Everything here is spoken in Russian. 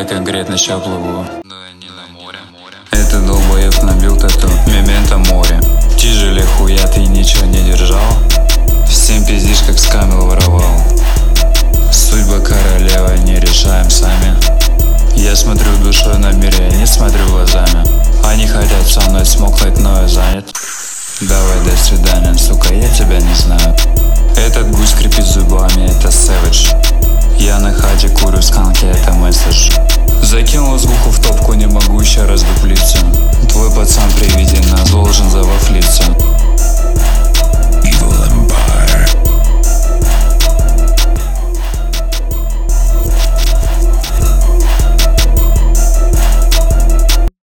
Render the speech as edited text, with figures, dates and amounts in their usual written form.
Я конкретно ща плыву, но я не на море. Этот долбоеб набил тату, мементо море. Тяжелее хуя ты ничего не держал. Всем пиздишь, как с камел воровал. Судьба королевы не решаем сами. Я смотрю душой на мире, я не смотрю глазами. Они хотят со мной смокнуть, но я занят. Давай, до свидания, сука, я тебя не знаю. Этот гусь скрипит зубами, это savage. Я на хате курю сканки, это месседж. Закинул звуку в топку, не могу еще раздуплиться. Твой пацан при виде нас должен завафлиться.